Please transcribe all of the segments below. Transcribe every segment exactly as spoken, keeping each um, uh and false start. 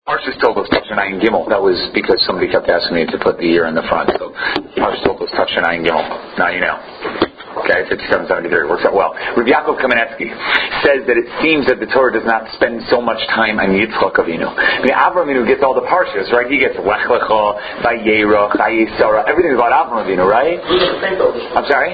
Parshas Toldos Tavshin Gimel. That was because somebody kept asking me to put the year in the front. So Parshas Toldos Tavshin Gimel. Now you know. Okay, fifty-seven seventy-three works out well. Rabbi Yaakov Kamenetsky says that it seems that the Torah does not spend so much time on Yitzchak Avinu. I mean, Avram Avinu gets all the parshas, right? He gets Lech Lecha, Vayera, Chayesara, everything about Avram Avinu, right? I'm sorry?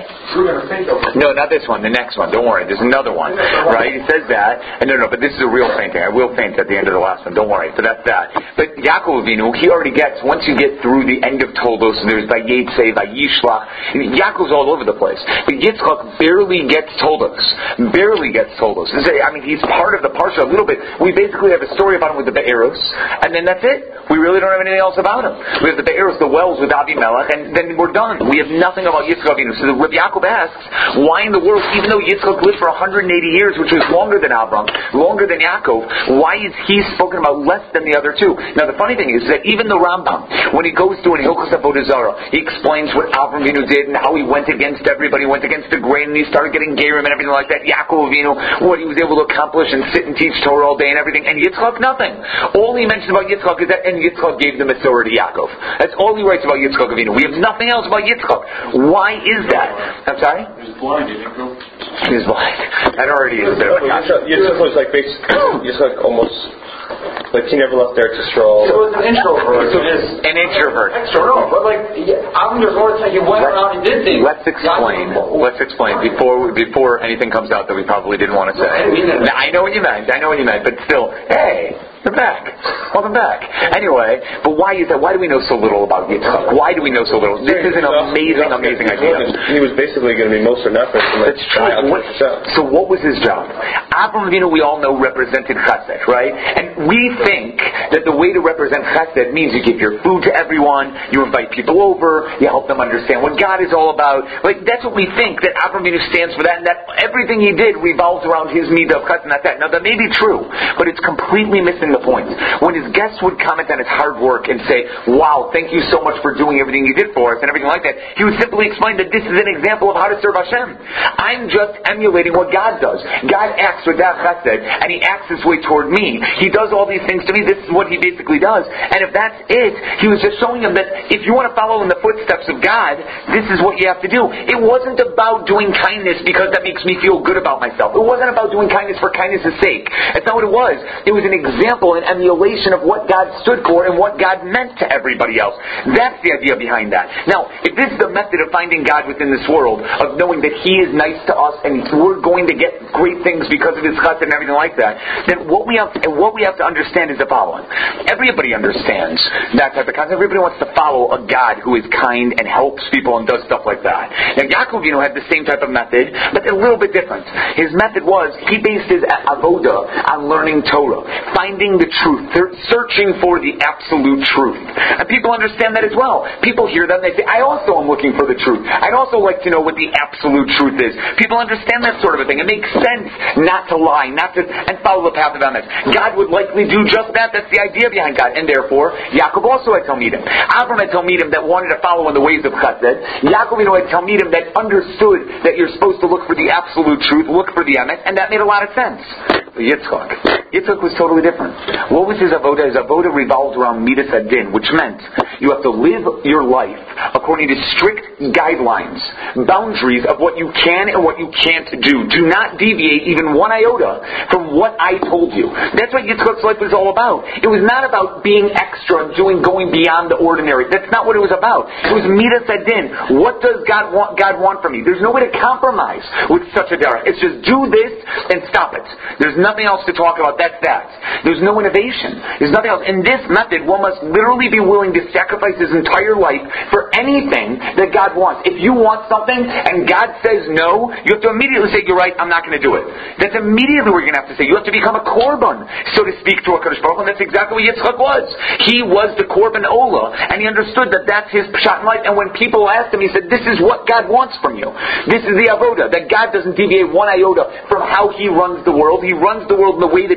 No, not this one. The next one. Don't worry. There's another one, right? He says that. And no, no, but this is a real fainting. I will faint at the end of the last one. Don't worry. So that's that. But Yaakov Avinu, he already gets, once you get through the end of Toldos, there's Vayetze, Vayishlach. Yaakov's all over the place. But Yitzchak barely gets Toldos. Barely gets Toldos. I mean, he's part of the parsha a little bit. We basically have a story about him with the Be'eros, and then that's it. We really don't have anything else about him. We have the Be'eros, the wells with Abimelech, and then we're done. We have nothing about Yitzchak Avinu. So the Rabbi Yaakov asks, why in the world, even though Yitzchak lived for one hundred eighty years, which was longer than Avram, longer than Yaakov, why is he spoken about less than the other two? Now the funny thing is that even the Rambam, when he goes through in Hilchos Avodah Zarah, he explains what Avram Avinu did and how he went against everybody, went against the grain, and he started getting Gerim and everything like that. Yaakov Avinu, what he was able to accomplish and sit and teach Torah all day and everything. And Yitzchak, nothing. All he mentions about Yitzchak is that, and Yitzchak gave the Masorah to Yaakov. That's all he writes about Yitzchak Avinu. We have nothing else about Yitzchak. Why is that? I'm sorry? He was blind, didn't he? He was blind. That already is a bit of a Yitzchak, Yitzchak was like basically, Yitzchak almost, like he never left there to stroll. So it was an introvert. So an introvert. Extrovert. But like, I'm your Lord, he went around and did things. Let's explain. Let's explain before before anything comes out that we probably didn't want to say. Now, I know what you meant. I know what you meant. But still, hey, you're back. Welcome back. Anyway, but why is that? Why do we know so little about Yitzchak? Why do we know so little? This is an amazing, amazing idea. He was basically going to be most or nothing. Like, That's true. What, so what was his job? Avram Avinu, we all know, represented Chesed, right? And we think that the way to represent Chesed means you give your food to everyone, you invite people over, you help them understand what God is all about. Like, that's what we think, that Avram Avinu stands for that, and that everything he did revolves around his midah of Chesed, and that's that. Now, that may be true, but it's completely missing the point. When his guests would comment on his hard work and say, wow, thank you so much for doing everything you did for us, and everything like that, he would simply explain that this is an example of how to serve Hashem. I'm just emulating what God does. God acts with that Chesed, and he acts this way toward me. He does all these things to me. This is what he basically does. And if that's it, he was just showing him that if you want to follow in the footsteps of God, this is what you have to do. It wasn't about doing kindness because that makes me feel good about myself. It wasn't about doing kindness for kindness' sake. That's not what it was. It was an example, an emulation of what God stood for and what God meant to everybody else. That's the idea behind that. Now, if this is the method of finding God within this world, of knowing that He is nice to us and we're going to get great things because of His chesed and everything like that, then what we have what we have to understand is the following. Everybody understands that type of concept. Everybody wants to follow a God who is kind and helps people and does stuff like that. Now, Yaakov, you know, had the same type of method, but a little bit different. His method was, he based his avodah on learning Torah, finding the truth, searching for the absolute truth. And people understand that as well. People hear that and they say, I also am looking for the truth. I'd also like to know what the absolute truth is. People understand that sort of a thing. It makes sense not to lie, not to, and follow the path of Emes. God would likely do just that. That's the idea behind God. And therefore, Yaakov also had Talmidim. Avram had Talmidim that wanted to follow in the ways of Chesed. Yaakov, you know, had Talmidim that understood that you're supposed to look for the absolute truth, look for the Emes, and that made a lot of sense. But Yitzchak. Yitzchak was totally different. What was his avodah? His avodah revolved around midas hadin, which meant you have to live your life according to strict guidelines, boundaries of what you can and what you can't do. Do not deviate even one iota from what I told you. That's what Yitzchak's life was all about. It was not about being extra, doing, going beyond the ordinary. That's not what it was about. It was midas hadin. What does God want, God want from me? There's no way to compromise with such a derech. It's just do this and stop it. There's nothing else to talk about. That's that. There's no innovation. There's nothing else. In this method, one must literally be willing to sacrifice his entire life for anything that God wants. If you want something and God says no, you have to immediately say, you're right, I'm not going to do it. That's immediately what you're going to have to say. You have to become a korban, so to speak, to HaKadosh Baruch Hu, and that's exactly what Yitzchak was. He was the korban olah, and he understood that that's his pshat in life. And when people asked him, he said, this is what God wants from you. This is the avodah, that God doesn't deviate one iota from how he runs the world. He runs the world in the way that he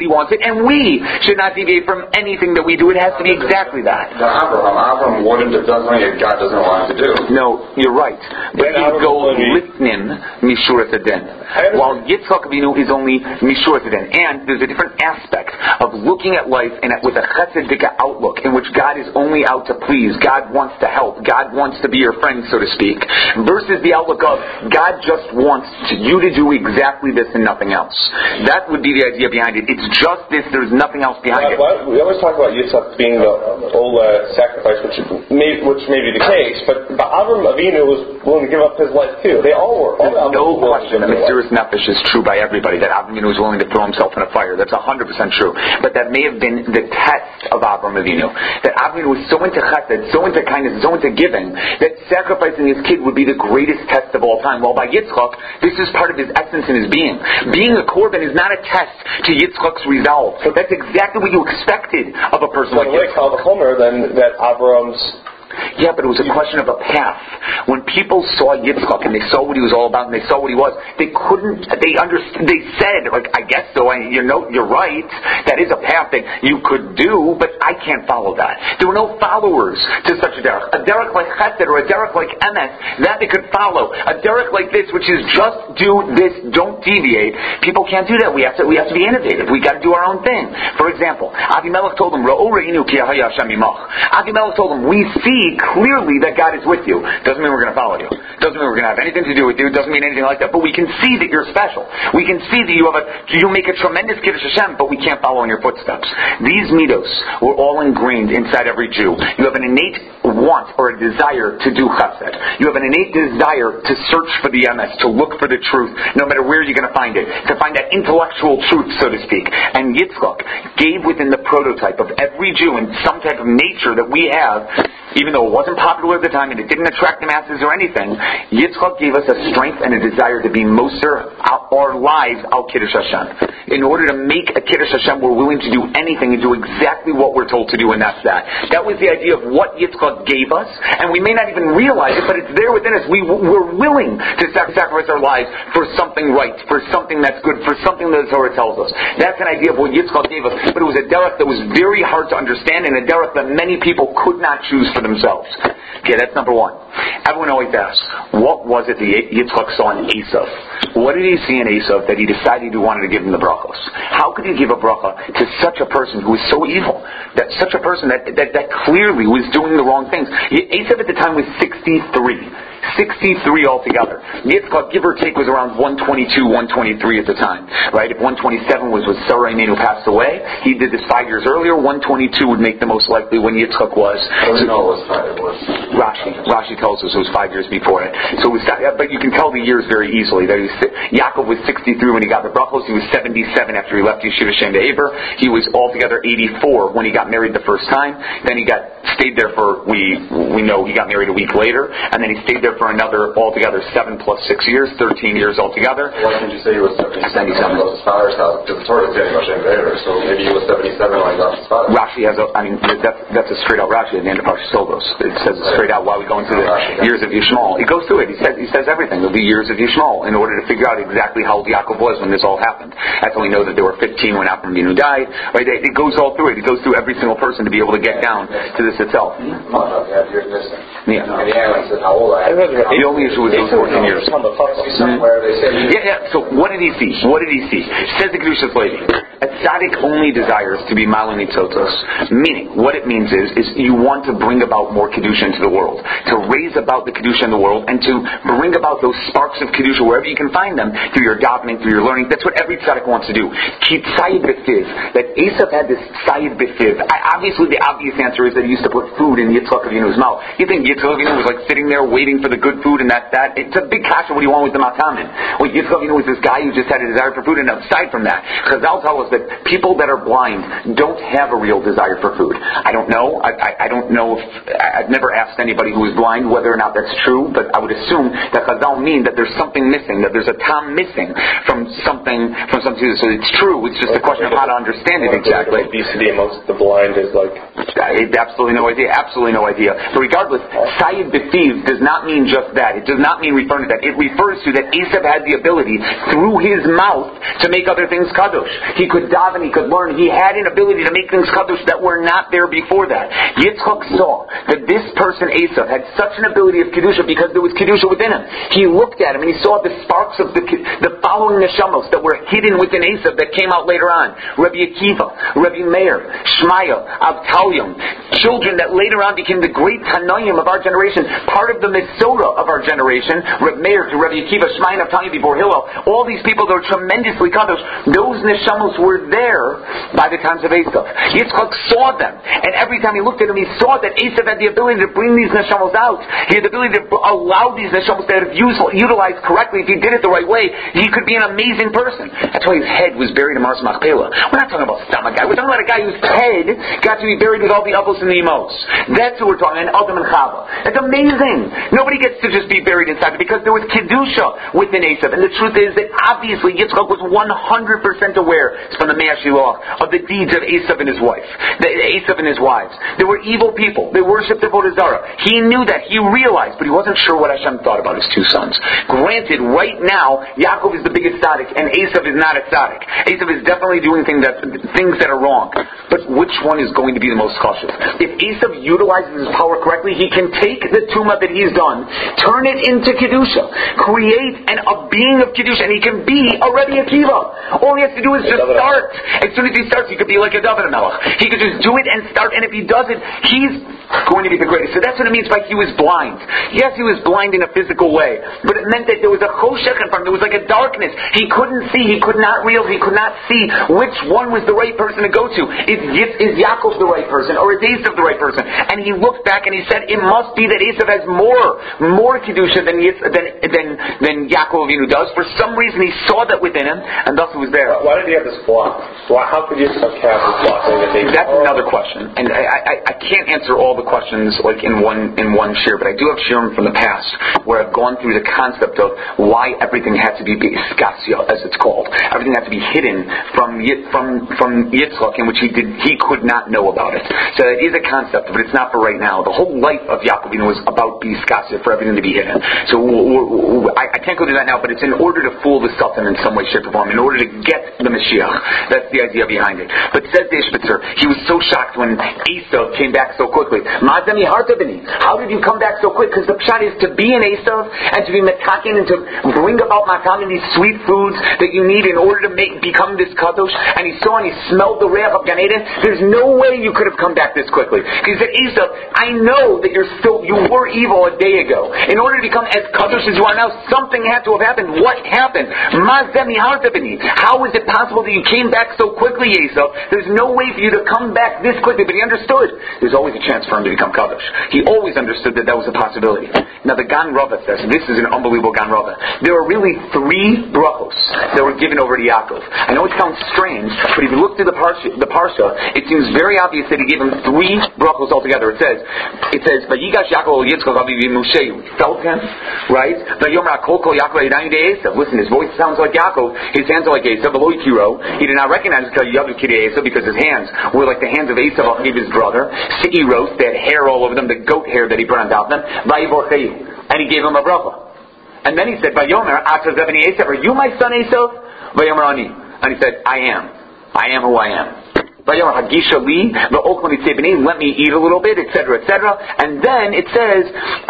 wants it, and we should not deviate from anything that we do. It has to be exactly that. Now, Abraham, Abraham wouldn't have done something that God doesn't want him to do. No, you're right. But you go litnin mishurat adin, while Yitzchak Avinu is only mishurat adin. And there's a different aspect of looking at life in a, with a chesedika outlook, in which God is only out to please, God wants to help, God wants to be your friend, so to speak, versus the outlook of God just wants to, you to do exactly this and nothing else. That would be the idea behind it. It's just this, there's nothing else behind well, it. it. We always talk about Yitzchak being the whole uh, sacrifice, which may, which may be the case, but, but Avram Avinu was willing to give up his life too. They all were. All There's no question that Mesiras Nefesh is true by everybody, that Avram Avinu was willing to throw himself in a fire. That's one hundred percent true. But that may have been the test of Avram Avinu. That Avram Avinu was so into chesed, so into kindness, so into giving, that sacrificing his kid would be the greatest test of all time. While by Yitzchak, this is part of his essence and his being. Being a korban is not a test to Yitzchak's resolve. So that's exactly what you expected of a person well, like Yitzchak. Well, the Homer, then, that Avram's... Yeah, but it was a question of a path. When people saw Yitzchak and they saw what he was all about and they saw what he was, they couldn't, they understood, they said, like, I guess so, I, you know, you're right, that is a path that you could do, but I can't follow that. There were no followers to such a derech. A derech like chesed or a derech like emes, that they could follow. A derech like this, which is just do this, don't deviate, people can't do that. We have to, we have to be innovative. We got to do our own thing. For example, Avimelech told him, Ra'u re'inu ki haya Hashem imach. Avimelech told him, we see clearly that God is with you. Doesn't mean we're going to follow you. Doesn't mean we're going to have anything to do with you. Doesn't mean anything like that. But we can see that you're special. We can see that you have a, you make a tremendous Kiddush Hashem, but we can't follow in your footsteps. These midos were all ingrained inside every Jew. You have an innate want or a desire to do chesed. You have an innate desire to search for the emes, to look for the truth, no matter where you're going to find it, to find that intellectual truth, so to speak. And Yitzchak gave within the prototype of every Jew in some type of nature that we have, even though it wasn't popular at the time and it didn't attract the masses or anything, Yitzchak gave us a strength and a desire to be moser our lives al Kiddush Hashem. In order to make a Kiddush Hashem, we're willing to do anything and do exactly what we're told to do, and that's that. That was the idea of what Yitzchak gave us, and we may not even realize it, but it's there within us. We, we're willing to sacrifice our lives for something right, for something that's good, for something that the Torah tells us. That's an idea of what Yitzchak gave us, but it was a derech that was very hard to understand, and a derech that many people could not choose for themselves. Okay, that's number one. Everyone always asks, what was it that Yitzchak saw in Esav? What did he see in Esav that he decided he wanted to give him the brachos? How could he give a bracha to such a person who was so evil? That such a person that, that, that clearly was doing the wrong things. Esav at the time was sixty-three. sixty-three altogether. Yitzchak, give or take, was around one twenty-two, one twenty-three at the time. Right? If one twenty-seven was when Sarah Imenu passed away, he did this five years earlier. one twenty-two would make the most likely when Yitzchak was. So, no, it was five. It was. Rashi. Rashi tells us it was five years before it. So it was, but you can tell the years very easily. That he was, Yaakov was sixty-three when he got the brachos. He was seventy-seven after he left Yeshiva Shem Be'aver. He was altogether eighty-four when he got married the first time. Then he got stayed there for, we we know he got married a week later, and then he stayed there for another altogether seven plus six years, thirteen years altogether. Why didn't you say he was seventy-seven? seventy-seven. He was his father's house, because the Torah is getting Hashem Be'aver, so maybe he was seventy-seven when he got his father. Rashi has a, I mean, that's, that's a straight out Rashi at the end of Parshas Toldos. It says it straight out while we go into the years of Yishmael. He goes through it. He says, he says everything. There'll be years of Yishmael in order to figure out exactly how old Yaakov was when this all happened. That's how we know that there were fifteen when Avram Avinu died. Right? It goes all through it. It goes through every single person to be able to get down to this itself. Yeah. The only issue was those fourteen years. Mm-hmm. Yeah, yeah. So what did he see? What did he see? Says the Kedushas Levi. A tzaddik only desires to be malin mitzotos. Meaning, what it means is, is you want to bring about more kedusha into the world, to raise about the kedusha in the world, and to bring about those sparks of kedusha wherever you can find them through your davening, through your learning. That's what every tzaddik wants to do. Ki tzayid b'fiv. That Esav had this tzayid b'fiv. Obviously, the obvious answer is that he used to put food in Yitzchak Avinu's mouth. You think Yitzchak Avinu was like sitting there waiting for the good food, and that's that? It's a big kasha. What do you want with the matamin? Well, Yitzchak Avinu was this guy who just had a desire for food, and aside from that, Chazal tell us that people that are blind don't have a real desire for food. I don't know. I, I, I don't know if I've never asked anybody who is blind whether or not that's true, but I would assume that Chazal mean that there's something missing, that there's a tam missing from something from something. So it's true. It's just a question of how to understand it exactly. Obesity amongst the blind is like I have absolutely no idea. Absolutely no idea. But regardless, Sayyid B'Fiv does not mean just that. It does not mean referring to that. It refers to that Esav had the ability through his mouth to make other things kadosh. He could daven, he could learn. He had an ability to make things kadosh that were not there before that. Yitzchak saw that this person, Esav, had such an ability of kedusha because there was kedusha within him. He looked at him and he saw the sparks of the the following neshamos that were hidden within Esav that came out later on. Rabbi Akiva, Rabbi Meir, Shmaya, Avtalyam, children that later on became the great Tanoim of our generation, part of the Mesorah of our generation, Rabbi Meir to Rabbi Akiva, Shmaya, Avtalyam before Hillel, all these people that were tremendously kadosh, those neshamos were there by the times of Esav. Yitzchak saw them, and every time he looked at them, he saw that Esav had the ability to bring these neshamos out. He had the ability to allow these neshamos to have used, utilized correctly. If he did it the right way, he could be an amazing person. That's why his head was buried in Mars Machpelah. We're not talking about some guy. We're talking about a guy whose head got to be buried with all the avos and the emos. That's who we're talking about, Adam and Chava. It's amazing. Nobody gets to just be buried inside it because there was kedusha within Esav. And the truth is that obviously Yitzchak was one hundred percent aware from the Mea Shiloh of the deeds of Esav and his wife, the Esav and his wives. They were evil people. They worshipped the Avodah Zarah. He knew that. He realized, but he wasn't sure what Hashem thought about his two sons. Granted, right now, Yaakov is the biggest tzaddik, and Esav is not a tzaddik. Esav is definitely doing things that, things that are wrong. But which one is going to be the most cautious? If Esav utilizes his power correctly, he can take the tumah that he's done, turn it into kedusha, create an, a being of kedusha, and he can be a Rebbe Akiva. All he has to do is just start. As soon as he starts, he could be like a David HaMelech. He could just do it and start, and if he does it, he's going to be the greatest. So that's what it means by he was blind. Yes, he was blind in a physical way, but it meant that there was a choshech in front of him. There was like a darkness. He couldn't see. He could not realize. He could not see which one was the right person to go to. Is, is Yaakov the right person, or is Esav the right person? And he looked back and he said, it must be that Esav has more, more kedusha than than than than Yaakov Avinu does. For some reason, he saw that within him, and thus it was there. Why did he have this block? Why, how could Yitzchak have this block? That's another question, and I, I, I can't answer all the questions like in one in one share, but I do have shiurim from the past where I've gone through the concept of why everything had to be iskasya, as it's called. Everything had to be hidden from from from Yitzchak, in which he did he could not know about it. So it is a concept, but it's not for right now. The whole life of Yaakov was about iskasya, for everything to be hidden. So I, I can't go through that now, but it's in order to fool the Satan in some way, shape, or form, in order to get the Mashiach. That's the idea behind it. But says the Ishbitzer, he was so shocked when Esav came back so quickly. Mazami Hartabini, how did you come back so quick? Because the pshat is to be an Esav and to be metakin and to bring about matam and these sweet foods that you need in order to make become this kadosh. And he saw and he smelled the reach of Gan Eden. There's no way you could have come back this quickly. He said, Esav, I know that you're still you were evil a day ago. In order to become as kadosh as you are now, something had to have happened. What happened? Mazami Hartabini. How is it possible that you came back so quickly, Esav? There's no way for you to come back this quickly. But he understood. There's always a chance for him to become kadosh. He always understood that that was a possibility. Now the Gan Rava says, this is an unbelievable Gan Rava. There are really three brachos that were given over to Yaakov. I know it sounds strange, but if you look through the parsha, the parsha, it seems very obvious that he gave him three brachos altogether. It says, it says, Vayigash Yaakov Yitzchak Aviv Moshe. Felt him, right? Vayomer Kol Kol Yaakov Yadayim Esav. Listen, his voice sounds like Yaakov. His hands are like Esav. Below Kiro. He did not recognize Yaakov Kiri Esav because his hands were like the hands of Esav, his brother. Siki roast, they had hair all over them, the goat hair that he put on top of them. And he gave him a bracha. And then he said, Vayomer Ata Zevani Esav, are you my son Esav? Vayomer Ani. And he said, I am. I am who I am. Vayomer Hagisha Li, let me eat a little bit, et cetera, et cetera. And then it says,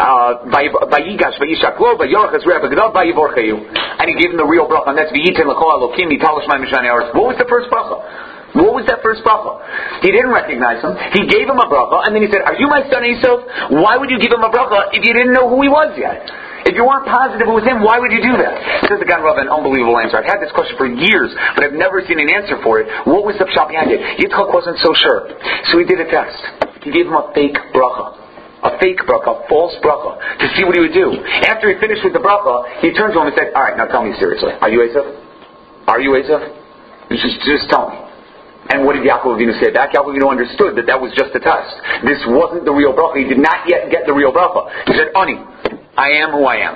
Vayigash, Vayishaklo, Vayorchas Rebbe Vayivorcheyu. And he gave him the real bracha, and that's V'yitin L'chol Elokim Yitalosh Ma'im Mishani Aretz. What was the first bracha? What was that first bracha? He didn't recognize him. He gave him a bracha, and then he said, are you my son Esav? Why would you give him a bracha if you didn't know who he was yet? If you weren't positive it was him, why would you do that? Says the Gan Rava, an unbelievable answer. I've had this question for years, but I've never seen an answer for it. What was the pshat behind it? Yitzchak wasn't so sure. So he did a test. He gave him a fake bracha. A fake bracha, a false bracha, to see what he would do. After he finished with the bracha, he turned to him and said, alright, now tell me seriously. Are you Esav? Are you Esav? Just, just tell me. And what did Yaakov Avinu say back? Yaakov Avinu understood that that was just a test. This wasn't the real bracha. He did not yet get the real bracha. He said, Ani, I am who I am.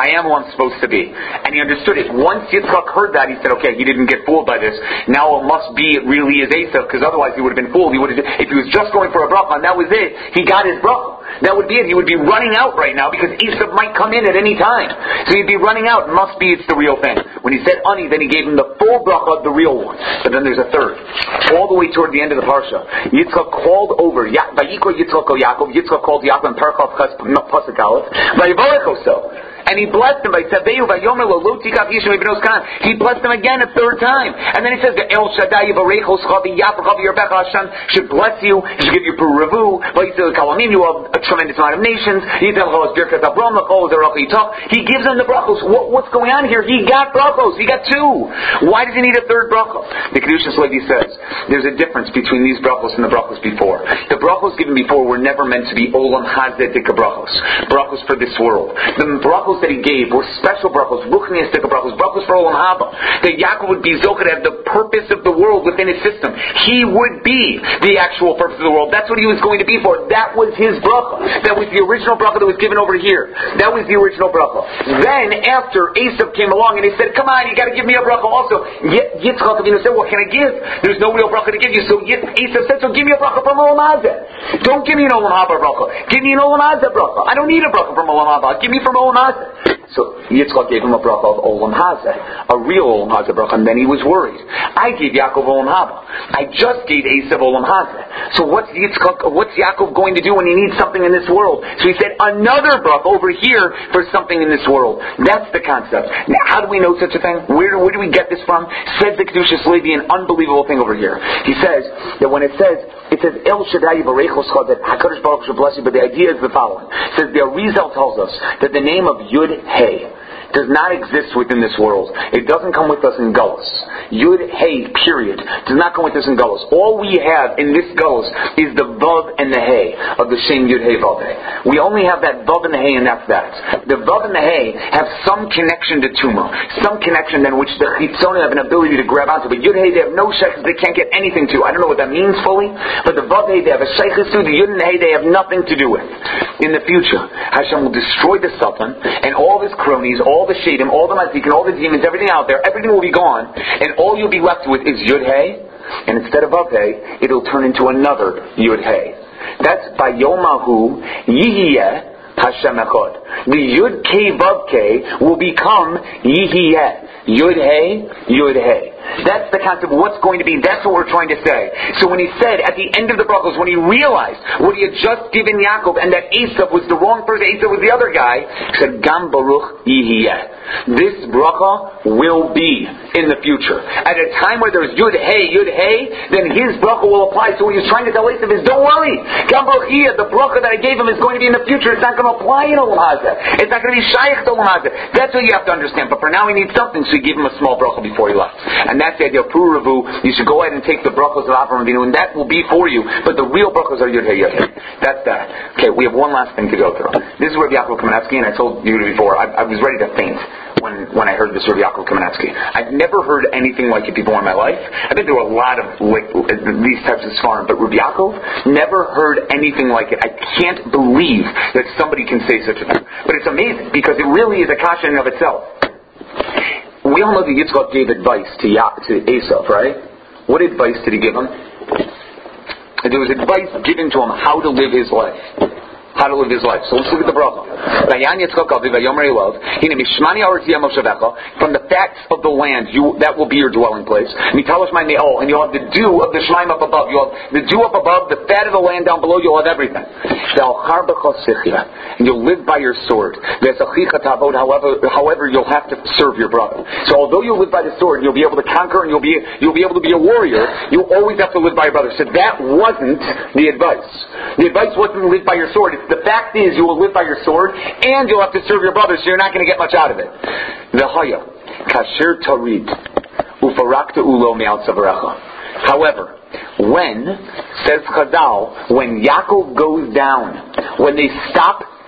I am who I'm supposed to be. And he understood it. Once Yitzchak heard that, he said, okay, he didn't get fooled by this. Now it must be, it really is Esav, because otherwise he would have been fooled. He would have, if he was just going for a bracha and that was it, he got his bracha. That would be it. He would be running out right now because Esav might come in at any time. So he'd be running out. It must be it's the real thing. When he said Ani, then he gave him the full bracha, the real one. But then there's a third. All the way toward the end of the parsha, Yitzchak called over, Vayikra Yitzchak o Yaakov, Yitzchak called Yaakov and Parchav Ches Pasuk Aleph, Vayivarechoso. And he blessed him by Saveyu Vayomer Lo Lo Tikaf Yishmei B'nos Kan. He blessed him again a third time. And then he says, El Shaddai Yivarechos Chavi Yaprchav Yerbecha Hashem should bless you, he should give you Peruvu, Vayisel Kalamim, you have a tremendous amount of nations, Yitel Chos Birkat Abram, Lachol Zerach Yitach. He gives them the brachos. What, what's going on here? He got brachos. He got two. Why does he need a third bracha? The Kedushas Levi says, there's a difference between these brachos and the brachos before. The brachos given before were never meant to be Olam Hazeh Dika brachos. Brachos for this world. The brachos that he gave were special brachos, ruchnias dika brachos, brachos for Olam Haba. That Yaakov would be Zochah to have the purpose of the world within his system. He would be the actual purpose of the world. That's what he was going to be for. That was his bracha. That was the original bracha that was given over here. That was the original bracha. Then after Esav came along and he said, come on, you got to give me a bracha also. Yitzchak Avinu said, what can I give? There's no real bracha to give you. So Esav said, so give me a bracha from Olam Hazeh. Don't give me an Olam Haba bracha. Give me an Olam Hazeh bracha. I don't need a bracha from Olam Haba. Give me from Olam Hazeh. So Yitzchak gave him a bracha of Olam Hazeh, a real Olam Hazeh bracha, and then he was worried. I gave Yaakov Olam Haba. I just gave Esav Olam Hazeh. So what's Yitzchak, what's Yaakov going to do when he needs something in this world? So he said another bracha over here for something in this world. That's the concept. Now, how do we know such a thing? Where, where do we get this from? Says the Kedushas Levi, an unbelievable thing over here. He says that when it says it says El Shaddai Yivarechoscha, that Hakadosh Baruch Hu should bless you, but the idea is the following. It says the Arizal tells us that the name of Yud Hey does not exist within this world. It doesn't come with us in Gullus. Yud Hey, period, does not come with us in Gullus. All we have in this Gullus is the Vav and the Hey of the same Yud Hey Vav Hey. We only have that Vav and the Hey, and that's that. The Vav and the Hey have some connection to Tumah, some connection in which the Chitzoni have an ability to grab onto. But Yud Hey, they have no sheikhs, they can't get anything to. I don't know what that means fully, but the Vav Hey, they have a sheikhs to. The Yud and the Hey, they have nothing to do with. In the future, Hashem will destroy the Sultan and all his cronies, all the Shadim, all the Mazikin, all the demons, everything out there, everything will be gone, and all you'll be left with is Yud Hey, and instead of Vav Hey, it'll turn into another Yud Hey. That's Bayomahu Yihiyeh Hashem Echad. The Yud Kei Vav Kei will become Yihiyeh. Yud Hey, Yud Hey. That's the concept of what's going to be. That's what we're trying to say. So when he said at the end of the brachos, when he realized what he had just given Yaakov and that Esav was the wrong person, Esav was the other guy, he said, Gam Baruch Yihiyeh. This bracha will be in the future. At a time where there's Yud Hey, Yud Hey, then his bracha will apply. So what he was trying to tell Esav is, don't worry. Gam Baruch Yihiyeh, the bracha that I gave him is going to be in the future. It's not going to apply in Olam Hazeh. It's not going to be shaykh to Olam Hazeh. That's what you have to understand. But for now he needs something, so he gave him a small bracha before he left. And that's the idea of Puravu. You should go ahead and take the brachos of Avraham Avinu, and that will be for you. But the real brachos are Yud Hey, Yud Hey. That's that. Okay, we have one last thing to go through. This is Rabbi Yaakov Kamenetsky, and I told you before, I, I was ready to faint when, when I heard this Rabbi Yaakov Kamenetsky. I've never heard anything like it before in my life. I've been through a lot of like, these types of svarim, but Rabbi Yaakov, never heard anything like it. I can't believe that somebody can say such a thing. But it's amazing, because it really is a kasha in of itself. We all know that Yitzchak gave advice to ya- to Esav, right? What advice did he give him? There was advice given to him how to live his life. How to live his life. So let's look at the bracha. From the facts of the land, you, that will be your dwelling place. And you'll have the dew of the shemaim up above. You'll have the dew up above, the fat of the land down below. You'll have everything. And you'll live by your sword. However, however, you'll have to serve your brother. So although you'll live by the sword, you'll be able to conquer, and you'll be you'll be able to be a warrior. You'll always have to live by your brother. So that wasn't the advice. The advice wasn't live by your sword. The fact is, you will live by your sword, and you'll have to serve your brother, so you're not going to get much out of it. V'haya kasher tarid ufarakta ulo me'al tzavarecha. However, when, says Chazal, when Yaakov goes down, when they stop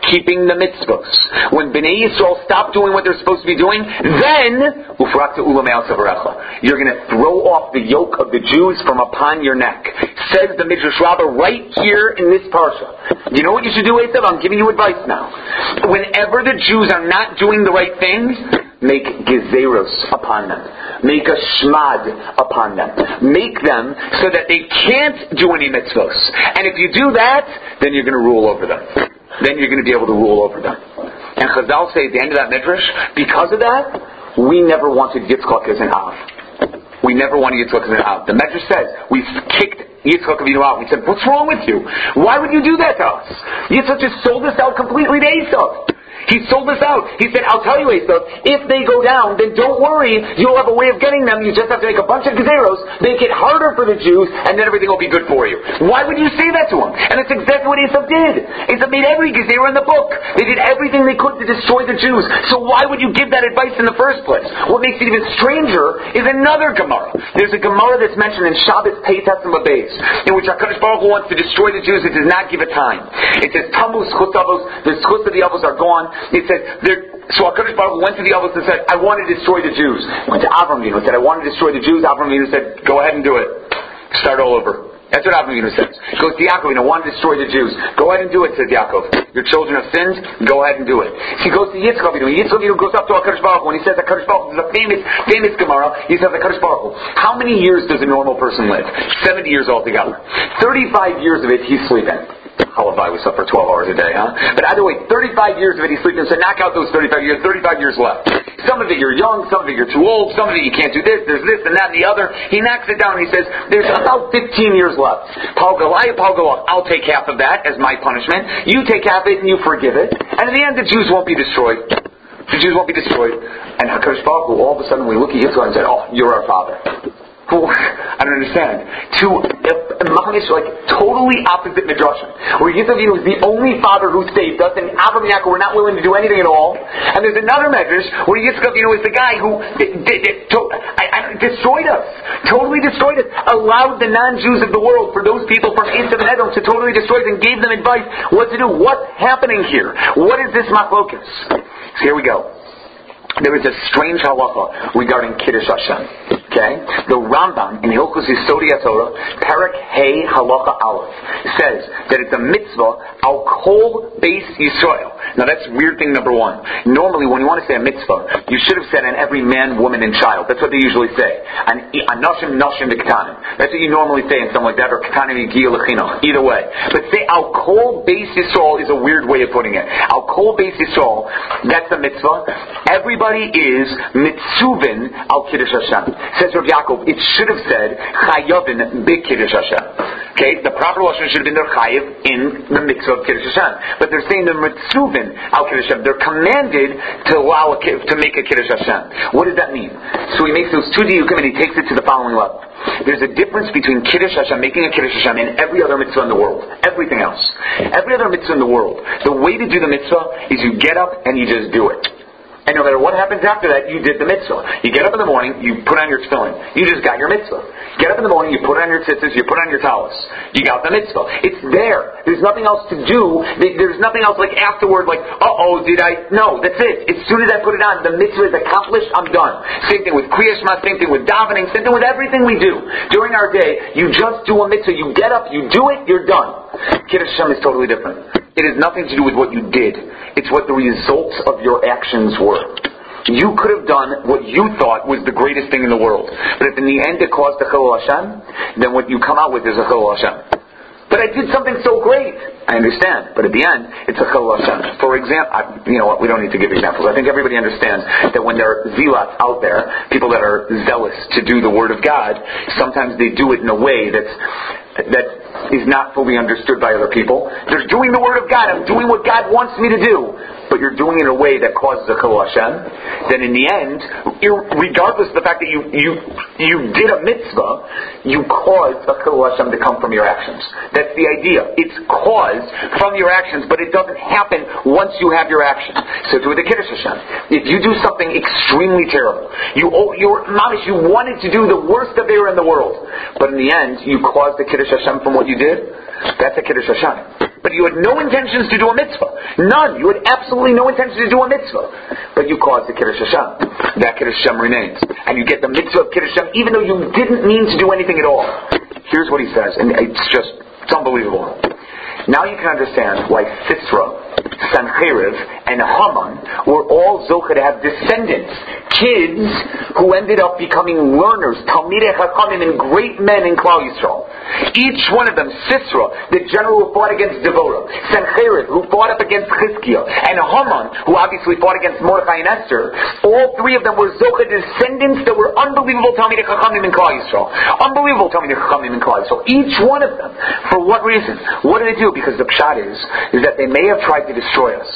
keeping the mitzvos. When Bnei Yisrael stop doing what they're supposed to be doing, then ufrakta ulamei al tzavarecha. You're going to throw off the yoke of the Jews from upon your neck. Says the Midrash Rabbah right here in this parsha. You know what you should do, Esav? I'm giving you advice now. Whenever the Jews are not doing the right things, make gezeros upon them. Make a shmad upon them. Make them so that they can't do any mitzvos. And if you do that, then you're going to rule over them. Then you're going to be able to rule over them. And Chazal say at the end of that midrash, because of that, we never wanted Yitzchak as an Av. We never wanted Yitzchak as an Av. The midrash says, we kicked Yitzchak Avinu out. We said, what's wrong with you? Why would you do that to us? Yitzchak just sold us out completely to Esav. He sold us out. He said, I'll tell you, Esav, if they go down, then don't worry. You'll have a way of getting them. You just have to make a bunch of gezeros, make it harder for the Jews, and then everything will be good for you. Why would you say that to him? And that's exactly what Esav did. Esav made every gezerah in the book. They did everything they could to destroy the Jews. So why would you give that advice in the first place? What makes it even stranger is another Gemara. There's a Gemara that's mentioned in Shabbos Peitas and Beis, in which HaKadosh Baruch Hu wants to destroy the Jews. It does not give a time. It says, Tamu schus avos, the schus of the avos are gone. It says, so HaKadosh Baruch Hu went to the avos and said, I want to destroy the Jews. Went to Avram Avinu and said, I want to destroy the Jews. Avram Avinu said, go ahead and do it. Start all over. That's what Avram Avinu says. Goes to Yaakov, I want to destroy the Jews. Go ahead and do it, says Yaakov. Your children have sinned, go ahead and do it. He goes to Yitzchak Avinu. Yitzchak Avinu goes up to HaKadosh Baruch Hu and he says, HaKadosh Baruch Hu, this is a famous, famous Gemara. He says, HaKadosh Baruch Hu, how many years does a normal person live? seventy years altogether. thirty-five years of it, he's sleeping. Halavai was up for twelve hours a day, huh? But either way, thirty-five years of it he's sleeping, so knock out those thirty-five years, thirty-five years left. Some of it you're young, some of it you're too old, some of it you can't do this, there's this and that and the other. He knocks it down and he says, there's about fifteen years left. Palgalai, Palgalai, I'll take half of that as my punishment. You take half of it and you forgive it. And in the end the Jews won't be destroyed. The Jews won't be destroyed. And HaKadosh Baruch Hu, all of a sudden we look at Yitzchak and say, oh, you're our father. I don't understand. To mamish, like totally opposite midrashim, where Yitzchak Avinu was the only father who saved us, and Abraham and Yaakov were not willing to do anything at all. And there's another midrash where Yitzchak Avinu was the guy who d- d- d- to- I, I, destroyed us, totally destroyed us, allowed the non-Jews of the world, for those people from Esav and Edom, to totally destroy us, and gave them advice what to do. What's happening here? What is this machlokas? So here we go. There is a strange halacha regarding Kiddush Hashem. Okay? The Rambam in Hilchos Yisodei HaTorah, Perek Hey Halacha Aleph, says that it's a mitzvah al kol beis Yisrael. Now that's weird thing number one. Normally when you want to say a mitzvah, you should have said on every man, woman, and child. That's what they usually say. And anoshim, noshim, v'ketanim. That's what you normally say in something like that, or ketanim yigiyah l'chinuch. Either way. But say al kol beis Yisrael is a weird way of putting it. Al kol beis Yisrael, that's a mitzvah. Everybody is mitzuvin al Kiddush Hashem. Says Rav Yaakov, it should have said chayavin be Kiddush Hashem. Okay, the proper lashon should have been they're chayav in the mitzvah of Kiddush Hashem, but they're saying they're mitzuvin al Kiddush Hashem. They're commanded to allow a, to make a Kiddush Hashem. What does that mean? So he makes those two diyukim and he takes it to the following level. There's a difference between Kiddush Hashem, making a Kiddush Hashem, and every other mitzvah in the world. Everything else. Every other mitzvah in the world. The way to do the mitzvah is you get up and you just do it. And no matter what happens after that, you did the mitzvah. You get up in the morning, you put on your tefillin. You just got your mitzvah. Get up in the morning, you put on your tzitzis, you put on your talis. You got the mitzvah. It's there. There's nothing else to do. There's nothing else like afterward, like, uh-oh, did I? No, that's it. As soon as I put it on, the mitzvah is accomplished, I'm done. Same thing with Kriyas Shema, same thing with davening, same thing with everything we do. During our day, you just do a mitzvah. You get up, you do it, you're done. Kiddush Hashem is totally different. It has nothing to do with what you did. It's what the results of your actions were. You could have done what you thought was the greatest thing in the world. But if in the end it caused a Chilul Hashem, then what you come out with is a Chilul Hashem. But I did something so great. I understand. But at the end, it's a Chilul Hashem. For example, I, you know what, we don't need to give examples. I think everybody understands that when there are zealots out there, people that are zealous to do the Word of God, sometimes they do it in a way that's that is not fully understood by other people. They're doing the Word of God. I'm doing what God wants me to do. But you're doing it in a way that causes a Chilul Hashem. Then in the end, regardless of the fact that you, you, you did a mitzvah, you caused a Chilul Hashem to come from your actions. That's the idea. It's caused from your actions, but it doesn't happen once you have your actions. So do it with the Kiddush Hashem. If you do something extremely terrible, you, you're, mamish, you wanted to do the worst of there in the world, but in the end, you caused the Kiddush Hashem from what you did, that's a Kiddush Hashem. but you had no intentions to do a mitzvah. None. You had absolutely no intention to do a mitzvah. But you caused the Kiddush Hashem. That Kiddush Hashem remains. And you get the mitzvah of Kiddush Hashem even though you didn't mean to do anything at all. Here's what he says, and it's just, it's unbelievable. Now you can understand why Sisera, Sancheriv, and Haman were all zocheh to have descendants, kids who ended up becoming learners, Talmidei Chachamim, and great men in Klal Yisrael. Each one of them, Sisera, the general who fought against Devorah, Sancheriv, who fought up against Chizkiah, and Haman, who obviously fought against Mordechai and Esther, all three of them were zocheh descendants that were unbelievable Talmidei Chachamim in Klal Yisrael. Unbelievable Talmidei Chachamim in Klal Yisrael. Each one of them. For what reason? What did they do? Because the pshat is, is that they may have tried to destroy us,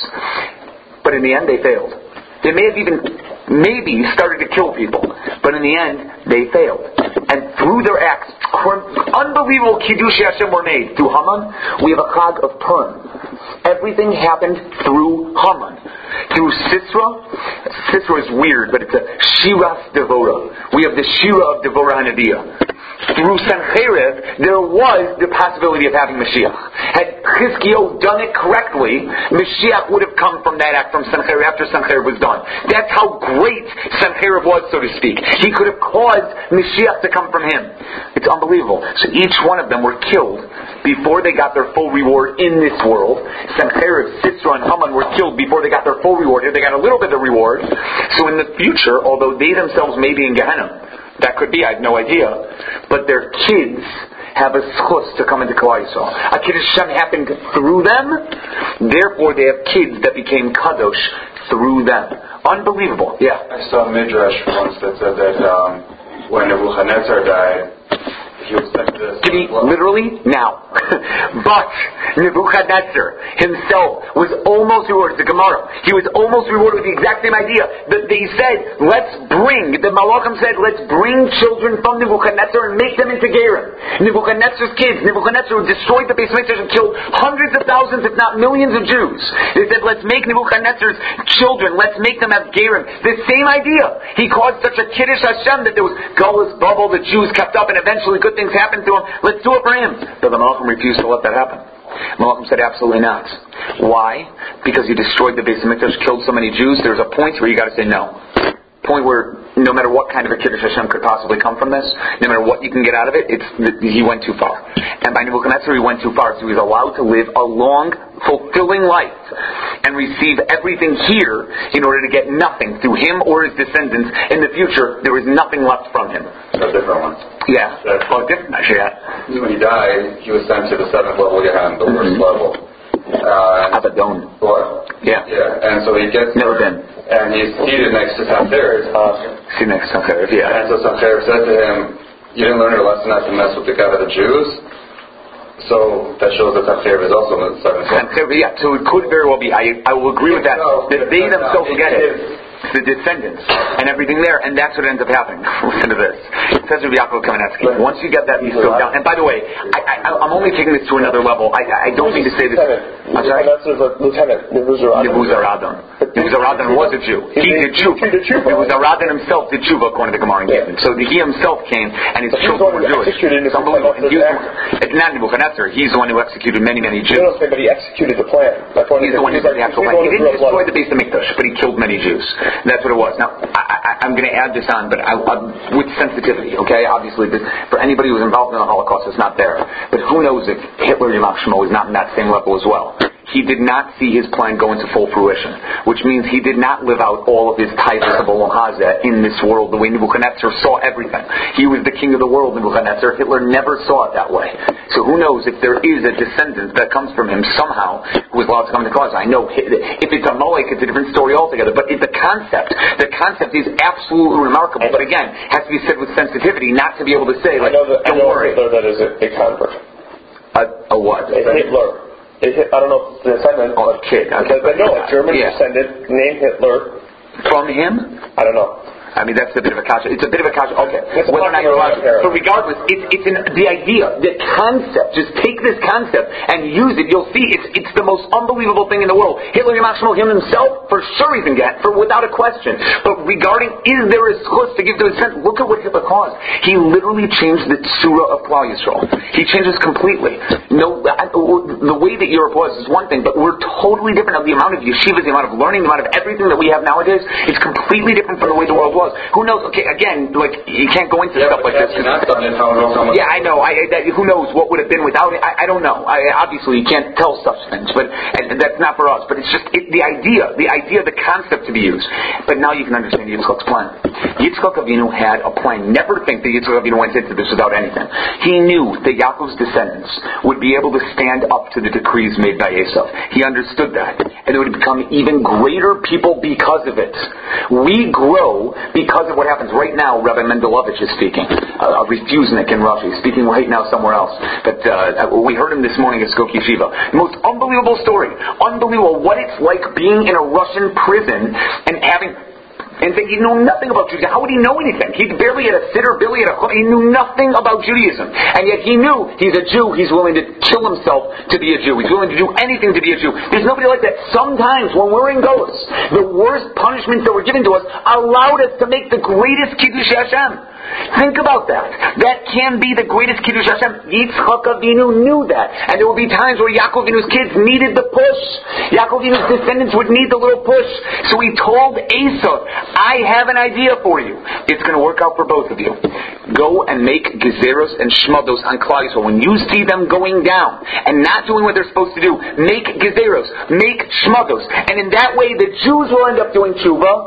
but in the end they failed. They may have even, maybe, started to kill people, but in the end they failed. And through their acts, unbelievable Kiddush Hashem were made. Through Haman, we have a Chag of Purim. Everything happened through Haman. Through Sisera, Sisera is weird, but it's a Shiras Devorah. We have the Shira of Devorah Hanaviah. Through Sancheriv, there was the possibility of having Mashiach. Had Chizkiah done it correctly, Mashiach would have come from that act from Sancheriv after Sancheriv was done. That's how great Sancheriv was, so to speak. He could have caused Mashiach to come from him. It's unbelievable. So each one of them were killed before they got their full reward in this world. Sancheriv, Sisera, and Haman were killed before they got their full reward. Here they got a little bit of reward. So in the future, although they themselves may be in Gehenna, that could be, I have no idea. But their kids have a schus to come into Klal Yisrael. A Kiddush Hashem happened through them, therefore they have kids that became Kadosh through them. Unbelievable. Yeah. I saw a midrash once that said that um, when Nebuchadnezzar died, he was sent to this. Did he literally? Now. But Nebuchadnezzar himself was almost rewarded. The Gemara. He was almost rewarded with the exact same idea. That they said, let's bring, the Malachim said, let's bring children from Nebuchadnezzar and make them into Gerim. Nebuchadnezzar's kids. Nebuchadnezzar destroyed the Beis Hamikdash and killed hundreds of thousands, if not millions of Jews. They said, let's make Nebuchadnezzar's children, let's make them have Gerim. The same idea. He caused such a Kiddush Hashem that there was gullus bubble the Jews kept up and eventually good things happened to him. Let's do it for him. But the Malachim refused to let that happen. Malachim said absolutely not. Why? Because he destroyed the Beis Hamikdash, killed so many Jews. There's a point where you got to say no. Point where no matter what kind of a Kiddush Hashem could possibly come from this, no matter what you can get out of it, it's he went too far. And by Nebuchadnezzar he went too far, so he was allowed to live a long, fulfilling life and receive everything here in order to get nothing through him or his descendants. In the future, there was nothing left from him. A different one. Yeah. Oh, different actually, yeah. When he died, he was sent to the seventh level Gehenna, the worst mm-hmm. level. Uh, Abaddon. What? Yeah. Yeah. And so he gets Never there, been. and he's seated next to Sancheriv. Uh, See next to Sancheriv, yeah. And so Sancheriv said to him, you didn't learn your lesson not to mess with the God of the Jews? So that shows that Sancheriv is also in the seventh level. Yeah, so it could very well be. I I will agree with that. That they themselves get it. The descendants and everything there, and that's what ends up happening. Listen to this. It says Rabbi Yaakov Kamenetsky. Once you get that, you still down. And by the way, I, I, I'm only taking this to another level. I, I don't mean to say this. I'm sorry. Lieutenant Nebuzaradan. Nebuzaradan was a Jew. He did tshuva. Nebuzaradan himself did tshuva according to Gemara and Gittin. So he himself came, and his children were Jewish. It's unbelievable. It's not Nebuchadnezzar. He's the one who executed many, many Jews. But he executed the plan. He's the one who did the actual plan. He didn't destroy the Beis Hamikdash, but he killed many Jews. That's what it was. Now, I, I, I'm going to add this on, but I, I, with sensitivity, okay? Obviously, for anybody who's involved in the Holocaust, it's not there. But who knows if Hitler, Yamach Shemo, is not in that same level as well. He did not see his plan go into full fruition, which means he did not live out all of his titles of Olam Hazeh in this world the way Nebuchadnezzar saw everything. He was the king of the world, Nebuchadnezzar. Hitler never saw it that way. So who knows if there is a descendant that comes from him somehow who is allowed to come into Gaza. I know if it's a Molech, it's a different story altogether, but the concept, the concept is absolutely remarkable. But again, has to be said with sensitivity, not to be able to say, like, I know that, don't I know worry. Hitler that is a, a convert. A, a what? A Hitler. I don't know if the descendant. Oh, a kid. Okay. But no, a German yeah. descendant named Hitler. From him? I don't know. I mean, that's a bit of a kasha. It's a bit of a kasha. Okay. It's Whether or not you're allowed to. parallel. But regardless, it's, it's in the idea, the concept. Just take this concept and use it. You'll see it's it's the most unbelievable thing in the world. Hitler Yamashmo, him himself, for sure he's in get, for without a question. But regarding, is there a schus to give to his son? Look at what Hitler caused. He literally changed the tsura of Klal Yisrael. He changes completely. No, the way that Europe was is one thing, but we're totally different of the amount of yeshivas, the amount of learning, the amount of everything that we have nowadays. It's completely different from the way the world was. Who knows? Okay, again, like you can't go into yeah, stuff like this. Yeah, I know. I, that, who knows what would have been without it? I, I don't know. I, obviously, you can't tell such things, but and that's not for us. But it's just it, the idea, the idea, the concept to be used. But now you can understand Yitzchak's plan. Yitzchak Avinu had a plan. Never think that Yitzchak Avinu went into this without anything. He knew that Yaakov's descendants would be able to stand up to the decrees made by Esav. He understood that. And they would become even greater people because of it. We grow because of what happens. Right now, Rabbi Mendelovich is speaking. Uh, Refusnik in Russia. He's speaking right now somewhere else. But uh, we heard him this morning at Skokie Yeshiva. The most unbelievable story. Unbelievable what it's like being in a Russian prison and having... And say he knew nothing about Judaism. How would he know anything? He barely had a sitter, barely had a chum. He knew nothing about Judaism. And yet he knew he's a Jew. He's willing to kill himself to be a Jew. He's willing to do anything to be a Jew. There's nobody like that. Sometimes when we're in Golos, the worst punishments that were given to us allowed us to make the greatest Kiddush Hashem. Think about that. That can be the greatest Kiddush Hashem. Yitzchak Avinu knew that. And there would be times where Yaakov Avinu's kids needed the push. Yaakov Avinu's descendants would need the little push. So he told Esav, I have an idea for you. It's going to work out for both of you. Go and make gezeros and shmados on Klal Yisrael. When you see them going down and not doing what they're supposed to do, make gezeros, make shmados. And in that way the Jews will end up doing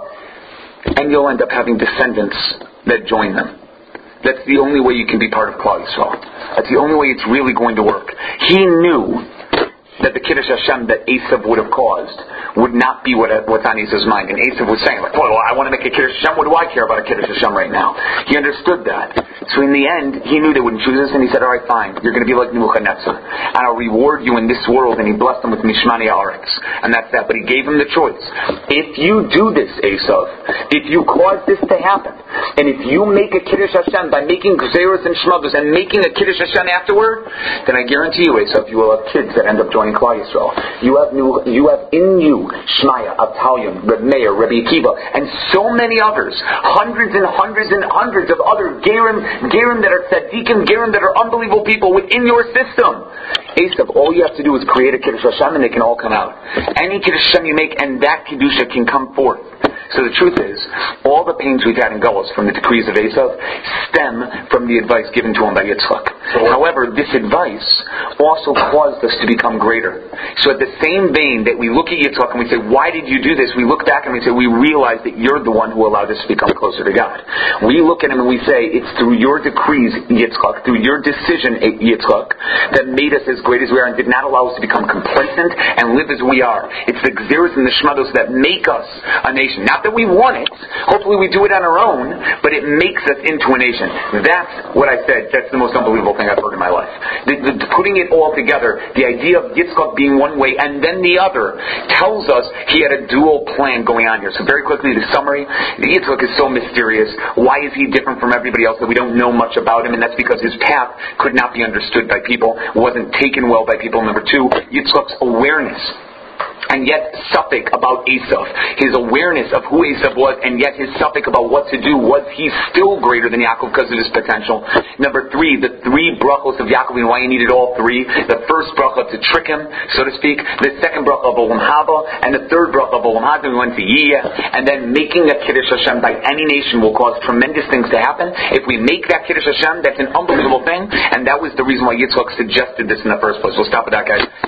tshuva and you'll end up having descendants that join them. That's the only way you can be part of Klal Yisrael. That's the only way it's really going to work. He knew that the Kiddush Hashem that Esav would have caused would not be what, what's on Esav's mind. And Esav was saying, like, well, I want to make a Kiddush Hashem. What do I care about a Kiddush Hashem right now? He understood that. So in the end, he knew they wouldn't choose us, and he said, all right, fine. You're going to be like Nebuchadnezzar. And I'll reward you in this world. And he blessed him with Mishmani Haaretz. And that's that. But he gave him the choice. If you do this, Esav, if you cause this to happen, and if you make a Kiddush Hashem by making Gzeros and Shmados and making a Kiddush Hashem afterward, then I guarantee you, Esav, you will have kids that end up joining Klal Yisrael. You have new, you have in you Shmaya, Avtalion, Reb Meir, Rabbi Akiva, and so many others, hundreds and hundreds and hundreds of other Gerim, Gerim that are tzaddikim, Gerim that are unbelievable people within your system. Esav, all you have to do is create a Kiddush Hashem and they can all come out. Any Kiddush Hashem you make and that Kiddusha can come forth. So the truth is, all the pains we've had in Golos from the decrees of Esav stem from the advice given to him by Yitzchak. However, this advice also caused us to become greater. So at the same vein that we look at Yitzchak and we say, why did you do this? We look back and we say, we realize that you're the one who allowed us to become closer to God. We look at him and we say, it's through your decrees, Yitzchak, through your decision, Yitzchak, that made us as great as we are and did not allow us to become complacent and live as we are. It's the Gzeros and the Shmados that make us a nation. Not that we want it. Hopefully we do it on our own, but it makes us into a nation. That's what I said. That's the most unbelievable thing I've heard in my life. The, the, putting it all together, the idea of Yitzchak being one way and then the other, tells us he had a dual plan going on here. So very quickly, the summary. Yitzchak is so mysterious. Why is he different from everybody else that we don't know much about him? And that's because his path could not be understood by people, wasn't taken well by people. Number two, Yitzchak's awareness and yet suffix about Esav. His awareness of who Esav was, and yet his suffix about what to do, was he still greater than Yaakov because of his potential. Number three, the three brachos of Yaakov and why he needed all three. The first bracha to trick him, so to speak. The second bracha of Olam Haba, and the third bracha of Olam Haba, we went to Yiyah. And then making a Kiddush Hashem by any nation will cause tremendous things to happen. If we make that Kiddush Hashem, that's an unbelievable thing, and that was the reason why Yitzchak suggested this in the first place. We'll stop with that, guys.